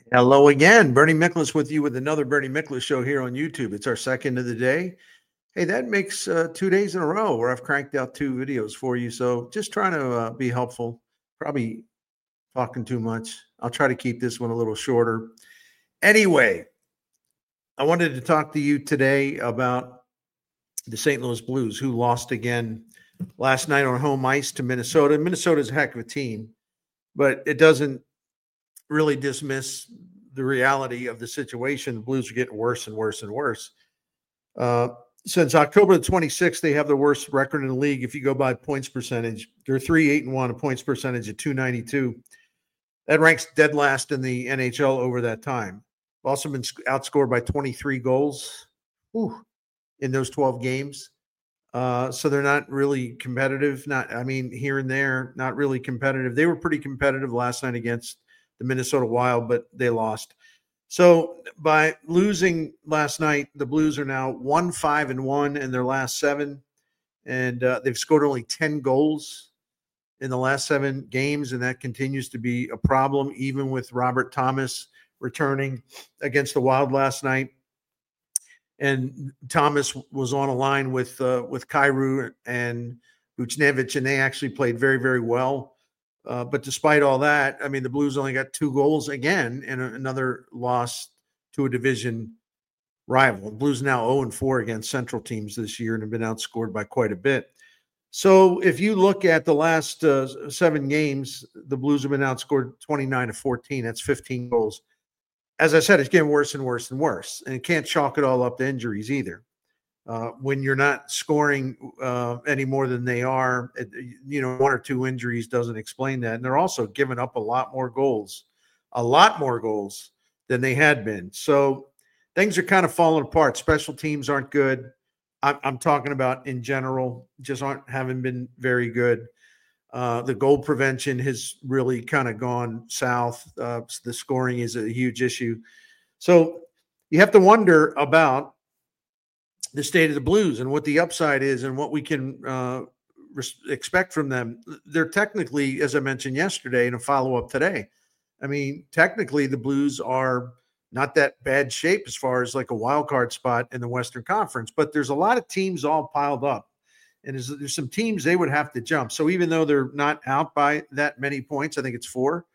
Hello again. Bernie Miklasz with you with another Bernie Miklasz show here on YouTube. It's our second of the day. Hey, that makes 2 days in a row where I've cranked out two videos for you. So just trying to be helpful. Probably talking too much. I'll try to keep this one a little shorter. Anyway, I wanted to talk to you today about the St. Louis Blues, who lost again last night on home ice to Minnesota. Minnesota's a heck of a team, but it doesn't really dismiss the reality of the situation. The Blues are getting worse and worse and worse. Since October the 26th, they have the worst record in the league. If you go by points percentage, they're 3-8-1, a points percentage of 292. That ranks dead last in the NHL over that time. Also been outscored by 23 goals in those 12 games. So they're not really competitive. Here and there, not really competitive. They were pretty competitive last night against the Minnesota Wild, but they lost. So by losing last night, the Blues are now 1-5-1 in their last seven, and they've scored only 10 goals in the last 7 games, and that continues to be a problem, even with Robert Thomas returning against the Wild last night. And Thomas was on a line with Kyrou and Buchnevich, and they actually played very, very well. But despite all that, the Blues only got 2 goals again in another loss to a division rival. The Blues now 0-4 against Central teams this year and have been outscored by quite a bit. So if you look at the last 7 games, the Blues have been outscored 29-14. That's 15 goals. As I said, it's getting worse and worse and worse. And you can't chalk it all up to injuries either. When you're not scoring any more than they are, 1 or 2 injuries doesn't explain that. And they're also giving up a lot more goals than they had been. So things are kind of falling apart. Special teams aren't good. I'm talking about in general, just haven't been very good. The goal prevention has really kind of gone south. The scoring is a huge issue. So you have to wonder about the state of the Blues and what the upside is and what we can expect from them. They're technically, as I mentioned yesterday in a follow-up today, technically the Blues are not that bad shape as far as like a wild card spot in the Western Conference, but there's a lot of teams all piled up. And there's some teams they would have to jump. So even though they're not out by that many points, I think it's 4.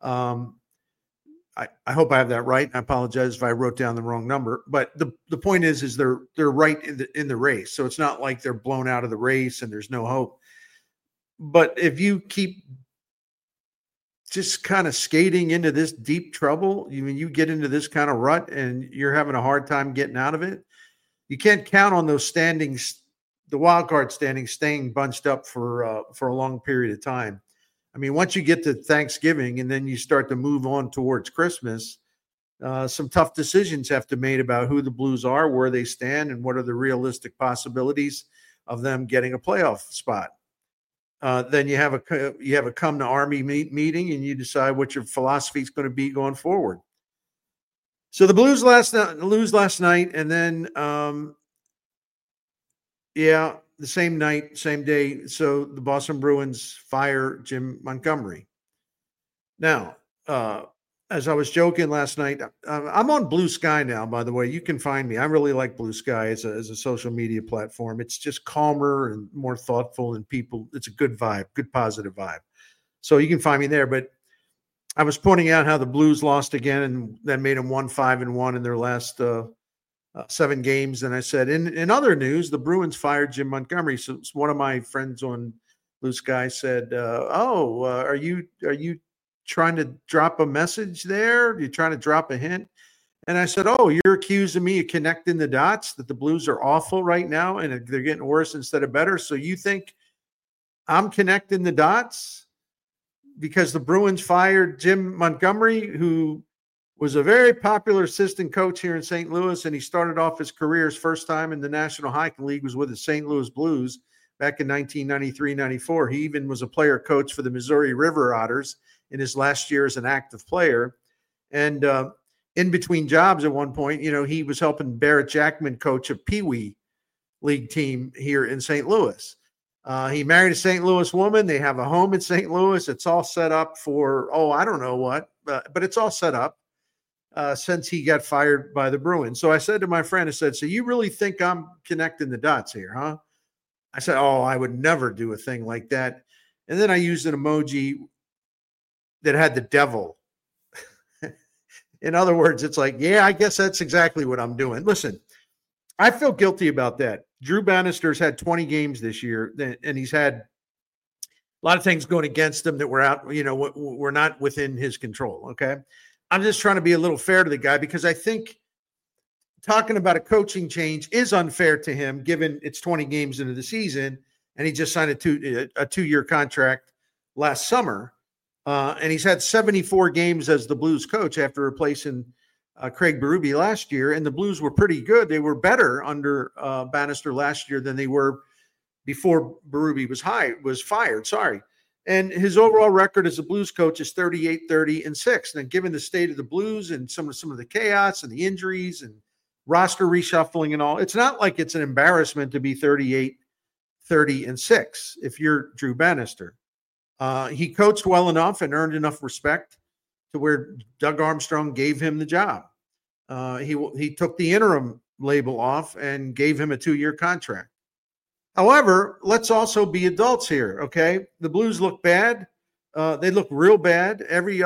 I hope I have that right. I apologize if I wrote down the wrong number. But the point is they're right in the race. So it's not like they're blown out of the race and there's no hope. But if you keep just kind of skating into this deep trouble, you get into this kind of rut and you're having a hard time getting out of it, you can't count on those standings, the wild card standings, staying bunched up for a long period of time. Once you get to Thanksgiving and then you start to move on towards Christmas, some tough decisions have to be made about who the Blues are, where they stand, and what are the realistic possibilities of them getting a playoff spot. Then you have a come to Army meeting and you decide what your philosophy is going to be going forward. So the Blues lose last night, and then the same night, same day. So the Boston Bruins fire Jim Montgomery. Now, as I was joking last night, I'm on Blue Sky now, by the way. You can find me. I really like Blue Sky as a social media platform. It's just calmer and more thoughtful, and people, it's a good vibe, good positive vibe. So you can find me there. But I was pointing out how the Blues lost again, and that made them 1-5-1 in their last 7 games. And I said, in other news, the Bruins fired Jim Montgomery. So one of my friends on Blue Sky said, are you trying to drop a message there? Are you trying to drop a hint? And I said, you're accusing me of connecting the dots, that the Blues are awful right now and they're getting worse instead of better. So you think I'm connecting the dots because the Bruins fired Jim Montgomery, who was a very popular assistant coach here in St. Louis, and he started off his career, his first time in the National Hockey League was with the St. Louis Blues back in 1993-94. He even was a player coach for the Missouri River Otters in his last year as an active player. And in between jobs at one point, he was helping Barrett Jackman coach a Pee Wee League team here in St. Louis. He married a St. Louis woman. They have a home in St. Louis. It's all set up for, I don't know what, but it's all set up. since he got fired by the Bruins. So I said to my friend, I said, so you really think I'm connecting the dots here, huh? I said, oh, I would never do a thing like that. And then I used an emoji that had the devil. In other words, it's like, yeah, I guess that's exactly what I'm doing. Listen, I feel guilty about that. Drew Bannister's had 20 games this year, and he's had a lot of things going against him that were out, were not within his control. Okay. I'm just trying to be a little fair to the guy because I think talking about a coaching change is unfair to him, given it's 20 games into the season and he just signed a 2-year contract last summer. And he's had 74 games as the Blues coach after replacing Craig Berube last year. And the Blues were pretty good. They were better under Bannister last year than they were before Berube was fired. Sorry. And his overall record as a Blues coach is 38-30-6. And given the state of the Blues and some of the chaos and the injuries and roster reshuffling and all, it's not like it's an embarrassment to be 38-30-6 if you're Drew Bannister. He coached well enough and earned enough respect to where Doug Armstrong gave him the job. He took the interim label off and gave him a 2-year contract. However, let's also be adults here, okay? The Blues look bad. They look real bad.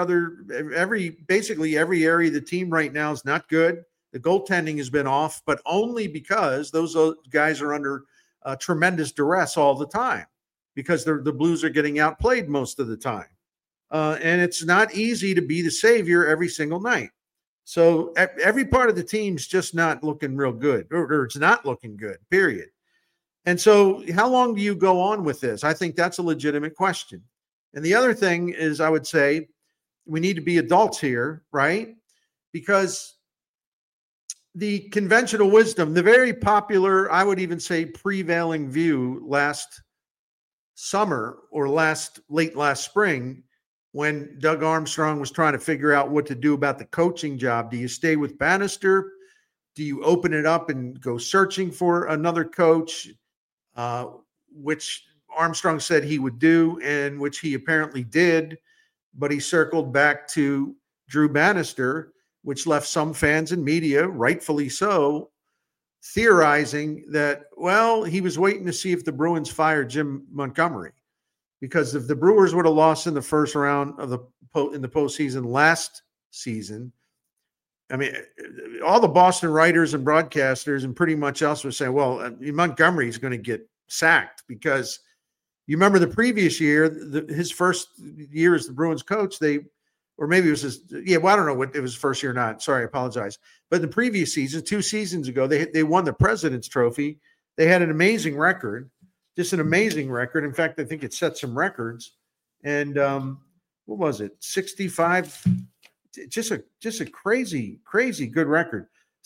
Basically every area of the team right now is not good. The goaltending has been off, but only because those guys are under tremendous duress all the time because the Blues are getting outplayed most of the time. And it's not easy to be the savior every single night. So every part of the team's just not looking real good, or it's not looking good, period. And so how long do you go on with this? I think that's a legitimate question. And the other thing is, I would say we need to be adults here, right? Because the conventional wisdom, the very popular, I would even say prevailing view last summer or late last spring, when Doug Armstrong was trying to figure out what to do about the coaching job. Do you stay with Bannister? Do you open it up and go searching for another coach? Which Armstrong said he would do, and which he apparently did, but he circled back to Drew Bannister, which left some fans and media, rightfully so, theorizing that, well, he was waiting to see if the Bruins fired Jim Montgomery. Because if the Brewers would have lost in the first round in the postseason last season, I mean, all the Boston writers and broadcasters and pretty much else were saying, well, Montgomery is going to get sacked because you remember the previous year, his first year as the Bruins coach, or maybe it was I don't know what it was first year or not. Sorry, I apologize. But the previous season, 2 seasons ago, they won the President's Trophy. They had an amazing record, just an amazing record. In fact, I think it set some records. And what was it? 65. Just a crazy good record.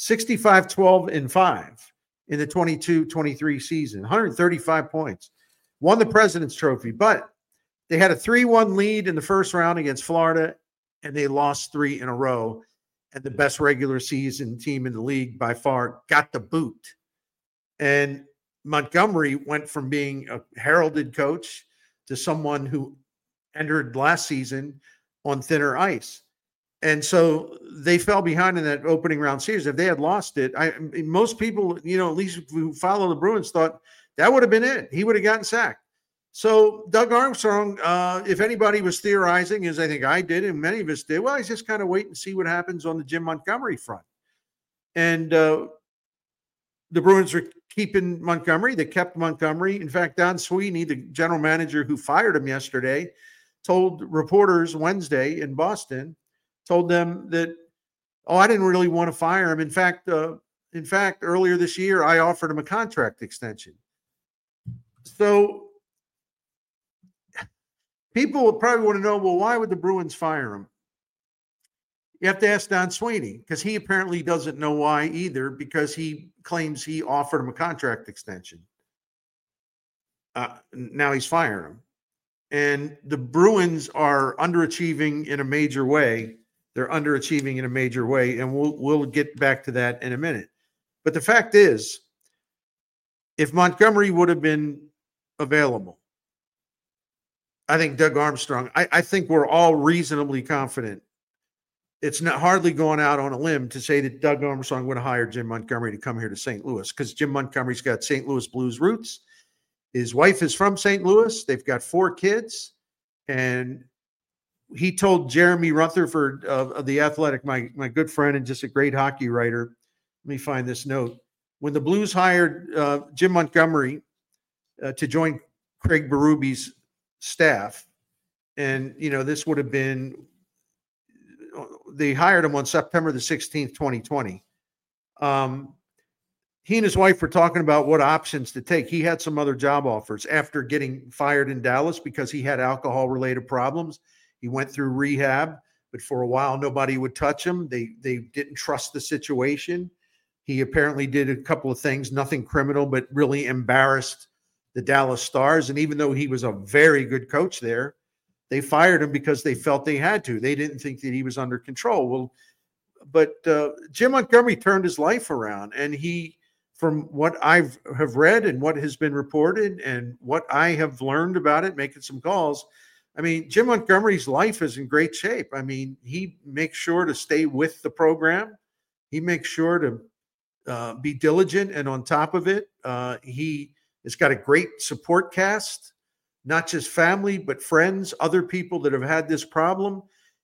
65-12-5 in the 22-23 season. 135 points. Won the President's Trophy, but they had a 3-1 lead in the first round against Florida, and they lost 3 in a row. And the best regular season team in the league by far got the boot. And Montgomery went from being a heralded coach to someone who entered last season on thinner ice. And so they fell behind in that opening round series. If they had lost it, most people, at least who follow the Bruins, thought that would have been it. He would have gotten sacked. So Doug Armstrong, if anybody was theorizing, as I think I did and many of us did, well, he's just kind of wait and see what happens on the Jim Montgomery front. And the Bruins are keeping Montgomery. They kept Montgomery. In fact, Don Sweeney, the general manager who fired him yesterday, told reporters Wednesday in Boston, told them that, I didn't really want to fire him. In fact, earlier this year, I offered him a contract extension. So people would probably want to know, well, why would the Bruins fire him? You have to ask Don Sweeney, because he apparently doesn't know why either, because he claims he offered him a contract extension. Now he's firing him. And the Bruins are underachieving in a major way. They're underachieving in a major way, and we'll get back to that in a minute. But the fact is, if Montgomery would have been available, I think Doug Armstrong, I think we're all reasonably confident it's not hardly going out on a limb to say that Doug Armstrong would have hired Jim Montgomery to come here to St. Louis, because Jim Montgomery's got St. Louis Blues roots. His wife is from St. Louis. They've got 4 kids. And he told Jeremy Rutherford of The Athletic, my good friend and just a great hockey writer. Let me find this note. When the Blues hired Jim Montgomery to join Craig Berube's staff, and, this would have been, they hired him on September the 16th, 2020. He and his wife were talking about what options to take. He had some other job offers after getting fired in Dallas because he had alcohol-related problems. He went through rehab, but for a while, nobody would touch him. They didn't trust the situation. He apparently did a couple of things, nothing criminal, but really embarrassed the Dallas Stars. And even though he was a very good coach there, they fired him because they felt they had to. They didn't think that he was under control. Well, but Jim Montgomery turned his life around, and he, from what have read and what has been reported and what I have learned about it, making some calls, I mean, Jim Montgomery's life is in great shape. I mean, he makes sure to stay with the program. He makes sure to be diligent and on top of it. He has got a great support cast, not just family, but friends, other people that have had this problem.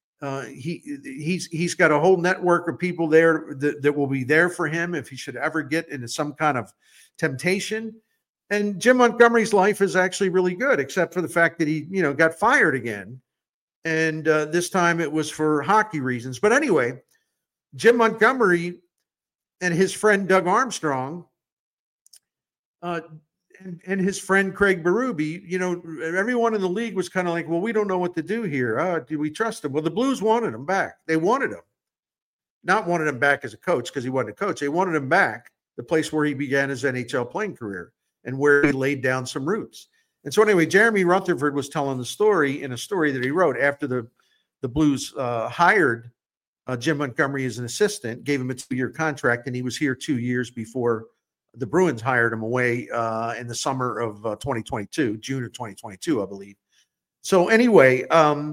He's got a whole network of people there that will be there for him if he should ever get into some kind of temptation. And Jim Montgomery's life is actually really good, except for the fact that he, got fired again. And this time it was for hockey reasons. But anyway, Jim Montgomery and his friend Doug Armstrong and his friend Craig Berube, everyone in the league was kind of like, well, we don't know what to do here. Do we trust him? Well, the Blues wanted him back. They wanted him. Not wanted him back as a coach because he wasn't a coach. They wanted him back, the place where he began his NHL playing career and where he laid down some roots. And so anyway, Jeremy Rutherford was telling the story in a story that he wrote after the Blues hired Jim Montgomery as an assistant, gave him a 2-year contract, and he was here 2 years before the Bruins hired him away in the summer of 2022, June of 2022, I believe. So anyway,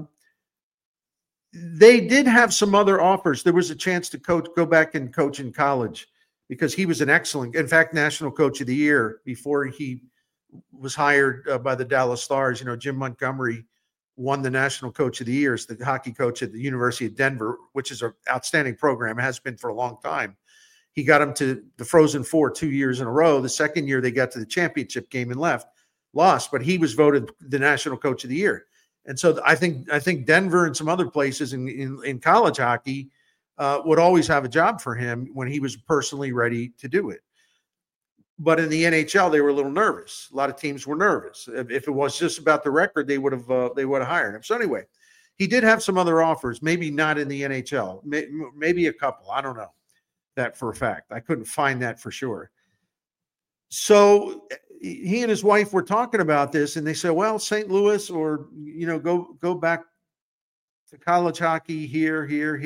they did have some other offers. There was a chance to go back and coach in college because he was an excellent, in fact, National Coach of the Year before he was hired by the Dallas Stars. Jim Montgomery won the National Coach of the Year as the hockey coach at the University of Denver, which is an outstanding program, has been for a long time. He got them to the Frozen Four 2 years in a row. The second year they got to the championship game and lost, but he was voted the National Coach of the Year. And so I think Denver and some other places in college hockey would always have a job for him when he was personally ready to do it. But in the NHL, they were a little nervous. A lot of teams were nervous. If it was just about the record, they would have hired him. So anyway, he did have some other offers, maybe not in the NHL, maybe a couple. I don't know that for a fact. I couldn't find that for sure. So he and his wife were talking about this, and they said, well, St. Louis, or, go back to college hockey here.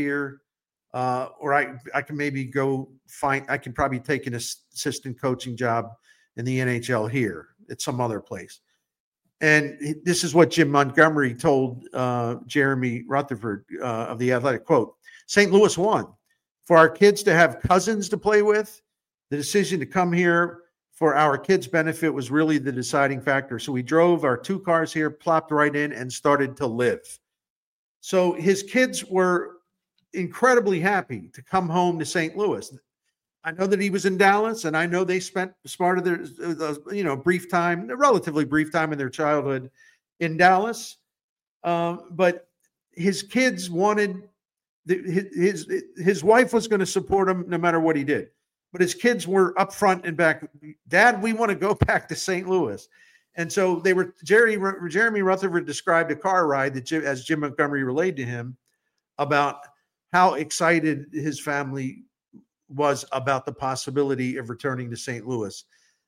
Or I can maybe I can probably take an assistant coaching job in the NHL here at some other place. And this is what Jim Montgomery told Jeremy Rutherford of The Athletic, quote, St. Louis won. For our kids to have cousins to play with, the decision to come here for our kids' benefit was really the deciding factor. So we drove our 2 cars here, plopped right in, and started to live. So his kids were incredibly happy to come home to St. Louis. I know that he was in Dallas, and I know they spent part of their relatively brief time in their childhood in Dallas. But his kids wanted his wife was going to support him no matter what he did. But his kids were up front and back. Dad, we want to go back to St. Louis. And so they were. Jeremy Rutherford described a car ride as Jim Montgomery relayed to him about how excited his family was about the possibility of returning to St. Louis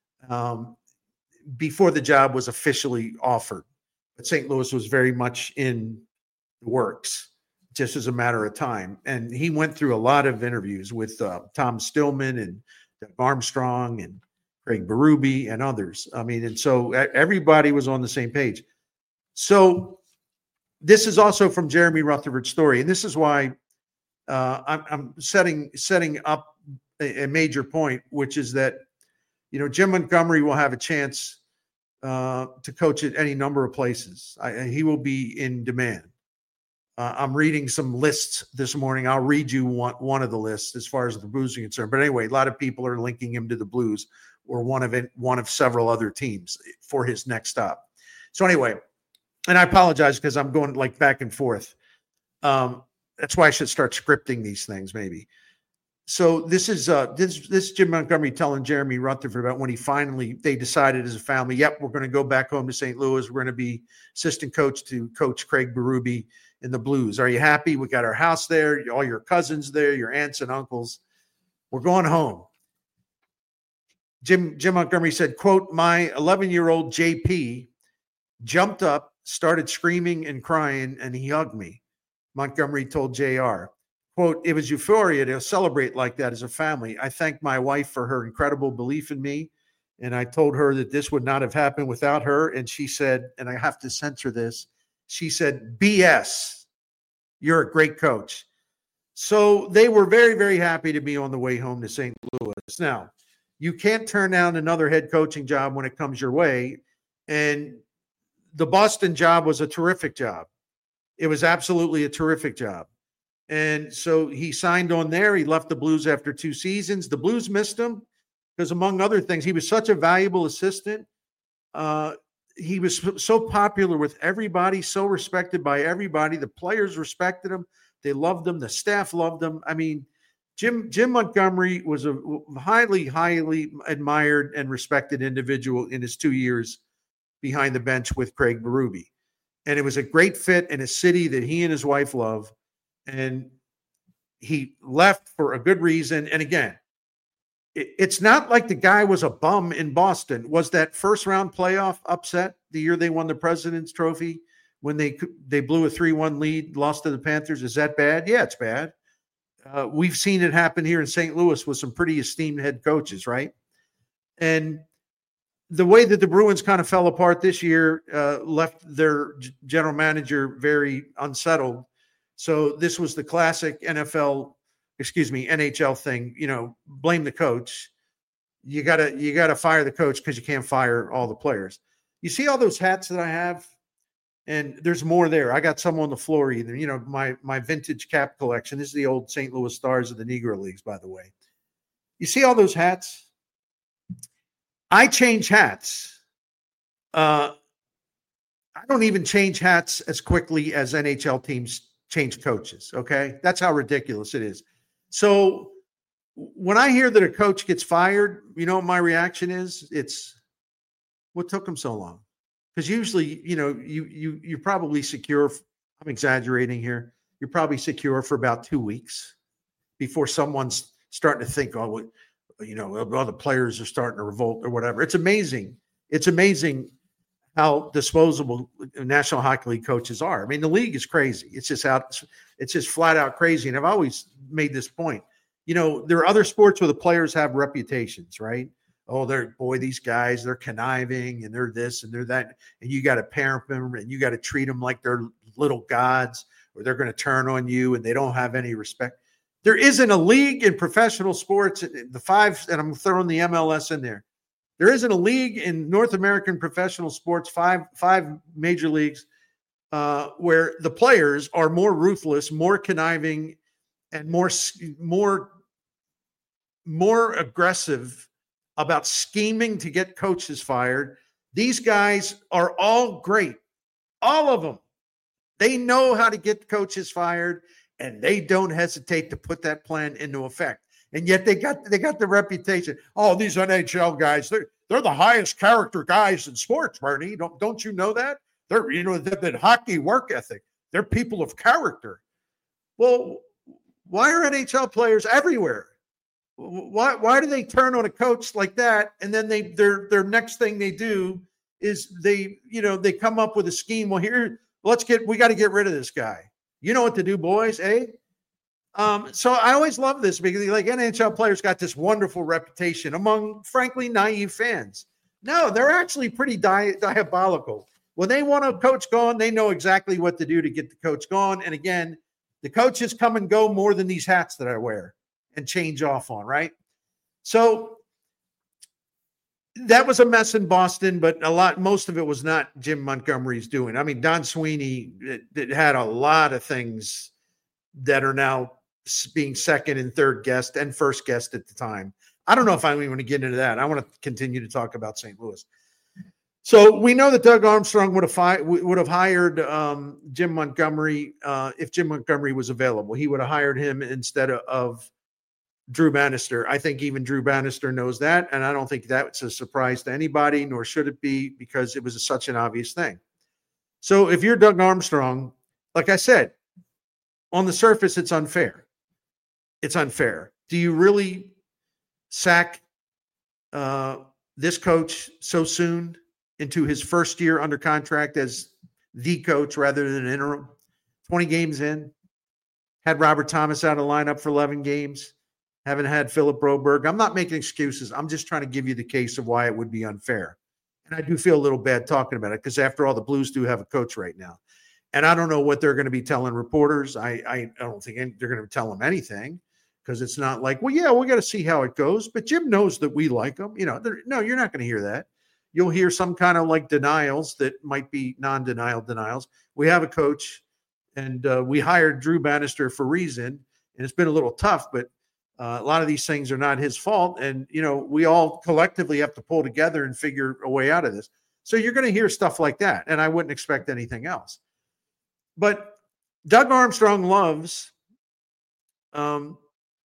before the job was officially offered. But St. Louis was very much in the works, just as a matter of time. And he went through a lot of interviews with Tom Stillman and Doug Armstrong and Craig Berube and others. I mean, and so everybody was on the same page. So this is also from Jeremy Rutherford's story. And this is why I'm setting up a major point, which is that, Jim Montgomery will have a chance to coach at any number of places. He will be in demand. I'm reading some lists this morning. I'll read you one of the lists as far as the Blues are concerned. But anyway, a lot of people are linking him to the Blues or one of several other teams for his next stop. So anyway, and I apologize because I'm going like back and forth. That's why I should start scripting these things maybe. So this is this Jim Montgomery telling Jeremy Rutherford about when they decided as a family, yep, we're going to go back home to St. Louis. We're going to be assistant coach to Coach Craig Berube in the Blues. Are you happy? We got our house there, all your cousins there, your aunts and uncles. We're going home. Jim Montgomery said, quote, my 11-year-old JP jumped up, started screaming and crying, and he hugged me. Montgomery told JR. Quote, it was euphoria to celebrate like that as a family. I thank my wife for her incredible belief in me. And I told her that this would not have happened without her. And she said, and I have to censor this, she said, BS, you're a great coach. So they were very, very happy to be on the way home to St. Louis. Now, you can't turn down another head coaching job when it comes your way. And the Boston job was a terrific job. It was absolutely a terrific job. And so he signed on there. He left the Blues after 2 seasons. The Blues missed him because, among other things, he was such a valuable assistant. He was so popular with everybody, so respected by everybody. The players respected him. They loved him. The staff loved him. I mean, Jim Montgomery was a highly, highly admired and respected individual in his 2 years behind the bench with Craig Berube. And it was a great fit in a city that he and his wife love. And he left for a good reason. And again, it's not like the guy was a bum in Boston. Was that first round playoff upset the year they won the President's Trophy when they blew a 3-1 lead, lost to the Panthers? Is that bad? Yeah, it's bad. We've seen it happen here in St. Louis with some pretty esteemed head coaches, right? And the way that the Bruins kind of fell apart this year left their general manager very unsettled. So this was the classic NHL thing, blame the coach. You gotta fire the coach because you can't fire all the players. You see all those hats that I have? And there's more there. I got some on the floor either. My vintage cap collection. This is the old St. Louis Stars of the Negro Leagues, by the way. You see all those hats? I change hats. I don't even change hats as quickly as NHL teams change coaches, okay? That's how ridiculous it is. So when I hear that a coach gets fired, what my reaction is? It's, what took him so long? Because usually, you're probably secure. I'm exaggerating here. You're probably secure for about 2 weeks before someone's starting to think, other players are starting to revolt or whatever. It's amazing. It's amazing how disposable National Hockey League coaches are. I mean, the league is crazy. It's just flat out crazy. And I've always made this point. There are other sports where the players have reputations, right? Oh, these guys, they're conniving and they're this and they're that. And you got to parent them and you got to treat them like they're little gods or they're going to turn on you and they don't have any respect. There isn't a league in professional sports, the five, and I'm throwing the MLS in there. There isn't a league in North American professional sports, five major leagues, where the players are more ruthless, more conniving, and more aggressive about scheming to get coaches fired. These guys are all great, all of them. They know how to get coaches fired, and they don't hesitate to put that plan into effect. And yet they got the reputation. Oh, these NHL guys, they're the highest character guys in sports, Bernie. Don't you know that? They're that hockey work ethic. They're people of character. Well, why are NHL players everywhere? Why do they turn on a coach like that? And then their next thing they do is they come up with a scheme. Well, we got to get rid of this guy. You know what to do, boys, eh? So I always love this because NHL players got this wonderful reputation among, frankly, naive fans. No, they're actually pretty diabolical. When they want a coach gone, they know exactly what to do to get the coach gone. And again, The coaches come and go more than these hats that I wear and change off on, right? So that was a mess in Boston, but most of it was not Jim Montgomery's doing. I mean, Don Sweeney it had a lot of things that are now being second and third guest and first guest at the time. I don't know if I even want to get into that. I want to continue to talk about St. Louis. So we know that Doug Armstrong would have hired Jim Montgomery if Jim Montgomery was available. He would have hired him instead of Drew Bannister. I think even Drew Bannister knows that, and I don't think that's a surprise to anybody, nor should it be, because it was such an obvious thing. So if you're Doug Armstrong, like I said, on the surface, it's unfair. It's unfair. Do you really sack this coach so soon into his first year under contract as the coach rather than an interim? 20 games in, had Robert Thomas out of the lineup for 11 games, haven't had Philip Broberg. I'm not making excuses. I'm just trying to give you the case of why it would be unfair. And I do feel a little bad talking about it because, after all, the Blues do have a coach right now. And I don't know what they're going to be telling reporters. I don't think they're going to tell them anything, because it's not like, well, yeah, we got to see how it goes. But Jim knows that we like him. No, you're not going to hear that. You'll hear some kind of like denials that might be non-denial denials. We have a coach, and we hired Drew Bannister for a reason. And it's been a little tough, but a lot of these things are not his fault. And, we all collectively have to pull together and figure a way out of this. So you're going to hear stuff like that. And I wouldn't expect anything else. But Doug Armstrong loves the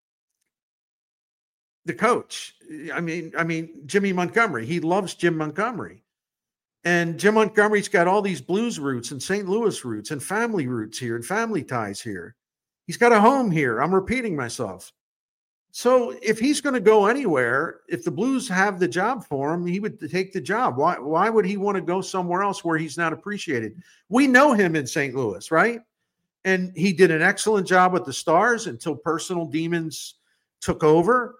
coach. I mean, Jimmy Montgomery. He loves Jim Montgomery. And Jim Montgomery's got all these Blues roots and St. Louis roots and family roots here and family ties here. He's got a home here. I'm repeating myself. So if he's going to go anywhere, if the Blues have the job for him, he would take the job. Why would he want to go somewhere else where he's not appreciated? We know him in St. Louis, right? And he did an excellent job with the Stars until personal demons took over.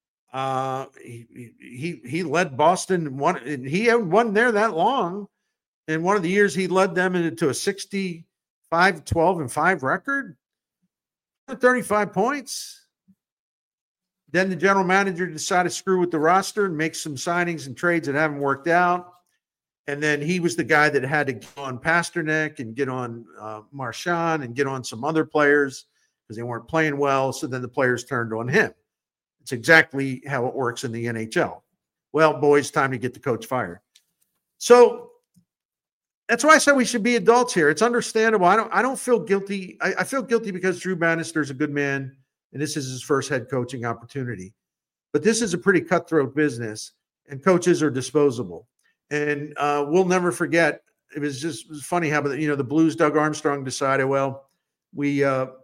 He led Boston and he hadn't won there that long. In one of the years, he led them into a 65-12-5 record, 35 points. Then the general manager decided to screw with the roster and make some signings and trades that haven't worked out. And then he was the guy that had to get on Pasternak and get on Marchand and get on some other players because they weren't playing well. So then the players turned on him. It's exactly how it works in the NHL. Well, boys, time to get the coach fired. So that's why I said we should be adults here. It's understandable. I don't feel guilty. I feel guilty because Drew Bannister is a good man, and this is his first head coaching opportunity. But this is a pretty cutthroat business, and coaches are disposable. And we'll never forget. It was funny how the Blues, Doug Armstrong decided, well, we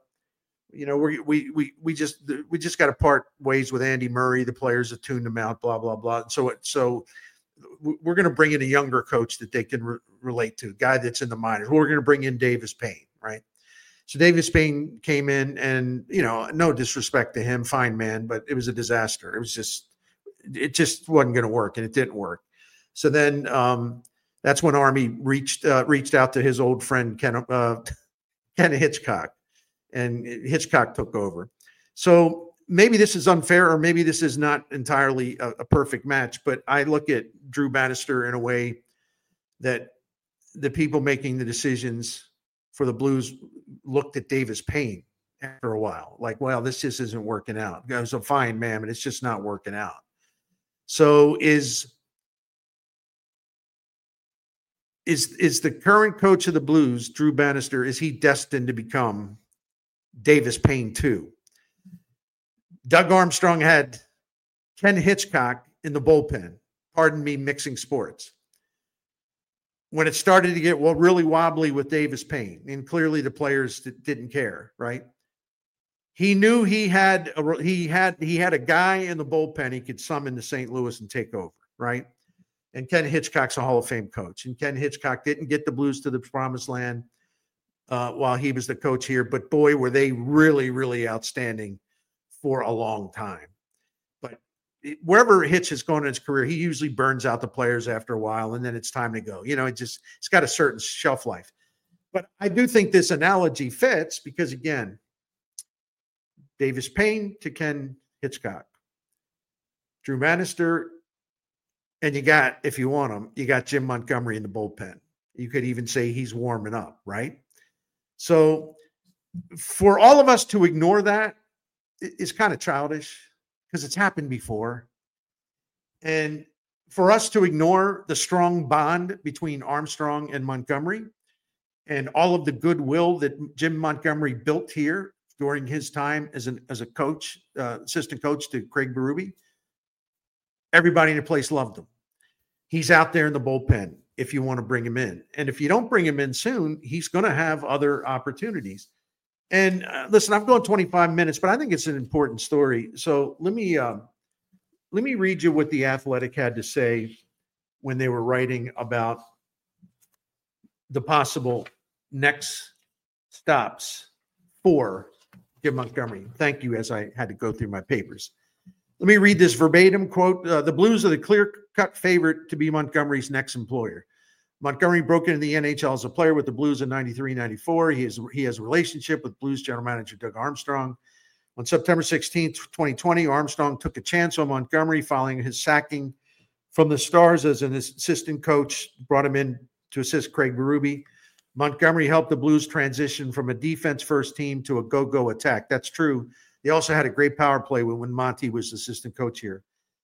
just got to part ways with Andy Murray. The players have tuned him out, blah blah blah. So we're going to bring in a younger coach that they can relate to, a guy that's in the minors. We're going to bring in Davis Payne, right? So Davis Payne came in, and no disrespect to him, fine man, but it was a disaster. It just wasn't going to work, and it didn't work. So then that's when Army reached out to his old friend Ken Hitchcock, and Hitchcock took over. So maybe this is unfair, or maybe this is not entirely a perfect match, but I look at Drew Bannister in a way that the people making the decisions for the Blues looked at Davis Payne after a while, like, well, this just isn't working out. It was a fine man, but it's just not working out. So is the current coach of the Blues, Drew Bannister, is he destined to become Davis Payne too? Doug Armstrong had Ken Hitchcock in the bullpen. Pardon me, mixing sports. When it started to get really wobbly with Davis Payne, and clearly the players didn't care, right? He knew he had a guy in the bullpen he could summon to St. Louis and take over, right? And Ken Hitchcock's a Hall of Fame coach, and Ken Hitchcock didn't get the Blues to the promised land while he was the coach here, but boy, were they really, really outstanding for a long time. But wherever Hitch has gone in his career, he usually burns out the players after a while, and then it's time to go. It's got a certain shelf life. But I do think this analogy fits because, again, Davis Payne to Ken Hitchcock. Drew Bannister, and you got, if you want him, you got Jim Montgomery in the bullpen. You could even say he's warming up, right? So for all of us to ignore that is kind of childish because it's happened before. And for us to ignore the strong bond between Armstrong and Montgomery and all of the goodwill that Jim Montgomery built here during his time as a coach, assistant coach to Craig Berube, everybody in the place loved him. He's out there in the bullpen if you want to bring him in. And if you don't bring him in soon, he's going to have other opportunities. And listen, I've gone 25 minutes, but I think it's an important story. So let me read you what The Athletic had to say when they were writing about the possible next stops for Jim Montgomery. Thank you, as I had to go through my papers. Let me read this verbatim quote. The Blues are the clear-cut favorite to be Montgomery's next employer. Montgomery broke into the NHL as a player with the Blues in 93-94. He has a relationship with Blues general manager Doug Armstrong. On September 16, 2020, Armstrong took a chance on Montgomery following his sacking from the Stars as an assistant coach, brought him in to assist Craig Berube. Montgomery helped the Blues transition from a defense-first team to a go-go attack. That's true. They also had a great power play when Monty was assistant coach here.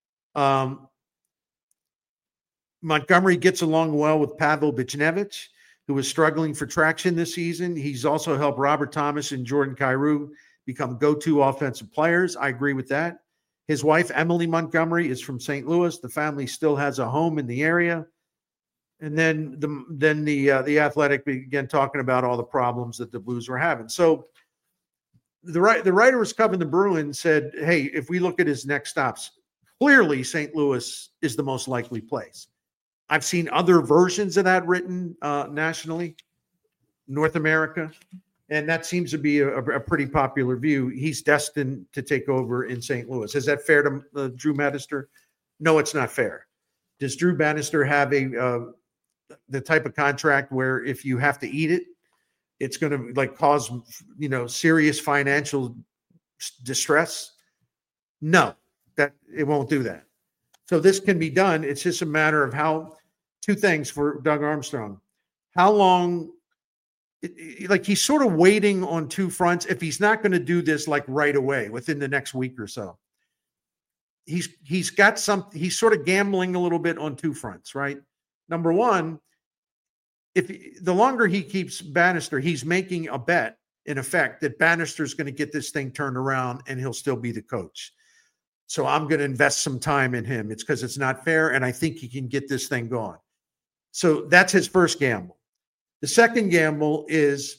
Montgomery gets along well with Pavel Buchnevich, who was struggling for traction this season. He's also helped Robert Thomas and Jordan Kyrou become go-to offensive players. I agree with that. His wife, Emily Montgomery, is from St. Louis. The family still has a home in the area. And then the Athletic began talking about all the problems that the Blues were having. So the writer was covering the Bruins said, hey, if we look at his next stops, clearly St. Louis is the most likely place. I've seen other versions of that written nationally, North America, and that seems to be a pretty popular view. He's destined to take over in St. Louis. Is that fair to Drew Bannister? No, it's not fair. Does Drew Bannister have the type of contract where if you have to eat it, it's going to cause serious financial distress? No, that it won't do that. So this can be done. It's just a matter of two things for Doug Armstrong. How long, he's sort of waiting on two fronts. If he's not going to do this right away within the next week or so, he's sort of gambling a little bit on two fronts, right? Number one, the longer he keeps Bannister, he's making a bet in effect that Bannister's going to get this thing turned around and he'll still be the coach. So I'm going to invest some time in him. It's because it's not fair, and I think he can get this thing going. So that's his first gamble. The second gamble is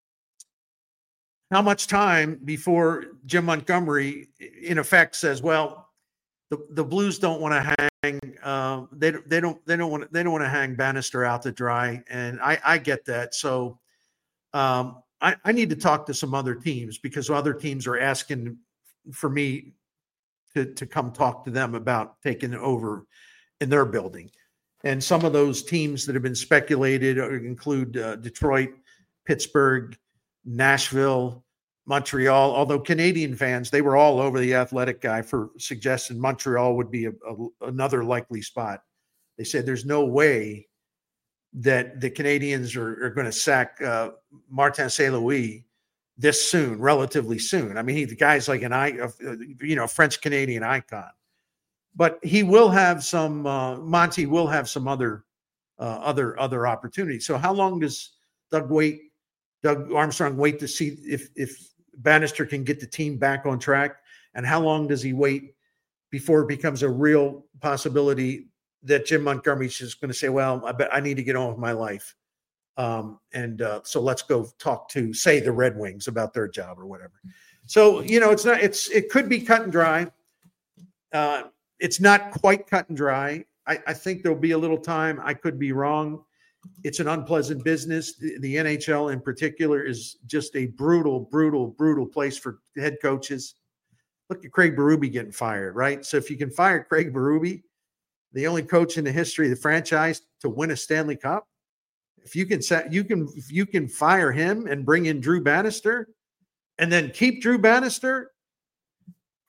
how much time before Jim Montgomery, in effect, says, "Well, the Blues don't want to hang. They don't want to hang Bannister out to dry," and I get that. So I need to talk to some other teams because other teams are asking for me to come talk to them about taking over in their building. And some of those teams that have been speculated include Detroit, Pittsburgh, Nashville, Montreal, although Canadian fans, they were all over the Athletic guy for suggesting Montreal would be another likely spot. They said there's no way that the Canadians are going to sack Martin St. Louis this soon, relatively soon. I mean, the guy's like a French-Canadian icon. But he will have some. Monty will have some other opportunities. So, how long does Doug Armstrong wait to see if Bannister can get the team back on track, and how long does he wait before it becomes a real possibility that Jim Montgomery's just going to say, "Well, I bet I need to get on with my life," so let's go talk to, say, the Red Wings about their job or whatever. So it's not. It could be cut and dry. It's not quite cut and dry. I think there'll be a little time. I could be wrong. It's an unpleasant business. The NHL in particular is just a brutal, brutal, brutal place for head coaches. Look at Craig Berube getting fired, right? So if you can fire Craig Berube, the only coach in the history of the franchise to win a Stanley Cup, if you can fire him and bring in Drew Bannister and then keep Drew Bannister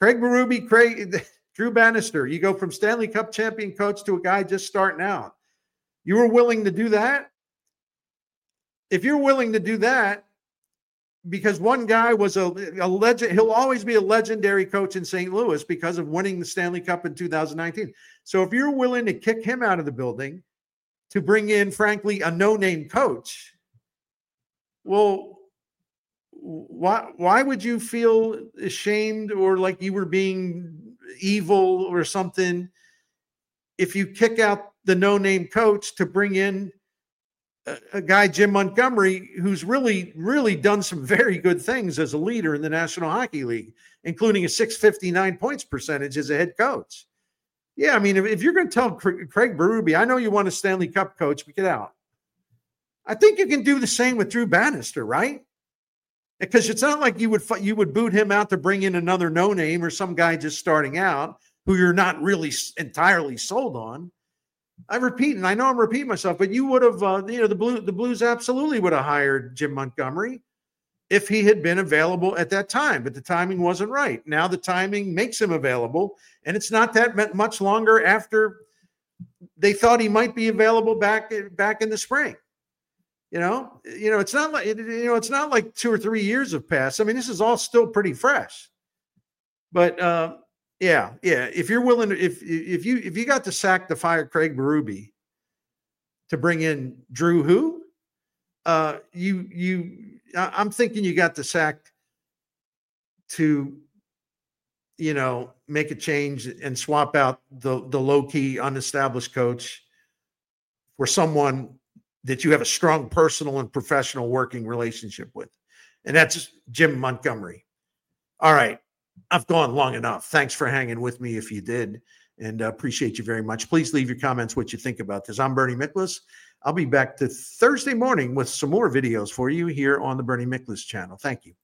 Craig Berube, Drew Bannister. You go from Stanley Cup champion coach to a guy just starting out. You were willing to do that? If you're willing to do that, because one guy was a legend, he'll always be a legendary coach in St. Louis because of winning the Stanley Cup in 2019. So if you're willing to kick him out of the building to bring in, frankly, a no-name coach, well, why would you feel ashamed or like you were being evil or something if you kick out the no-name coach to bring in a guy, Jim Montgomery, who's really, really done some very good things as a leader in the National Hockey League, including a 659 points percentage as a head coach? Yeah, I mean, if you're going to tell Craig Berube, I know you want a Stanley Cup coach, but get out. I think you can do the same with Drew Bannister, right? Because it's not like you would boot him out to bring in another no-name or some guy just starting out who you're not really entirely sold on. I repeat, and I know I'm repeating myself, but you would have, the Blues absolutely would have hired Jim Montgomery if he had been available at that time, but the timing wasn't right. Now the timing makes him available, and it's not that much longer after they thought he might be available back in the spring. It's not like it's not like 2 or 3 years have passed. I mean, this is all still pretty fresh. But yeah. If you're willing to, if you got to sack to fire Craig Berube to bring in Drew, who I'm thinking you got the sack to, make a change and swap out the low key unestablished coach for someone that you have a strong personal and professional working relationship with. And that's Jim Montgomery. All right. I've gone long enough. Thanks for hanging with me if you did, and appreciate you very much. Please leave your comments what you think about this. I'm Bernie Miklasz. I'll be back to Thursday morning with some more videos for you here on the Bernie Miklasz channel. Thank you.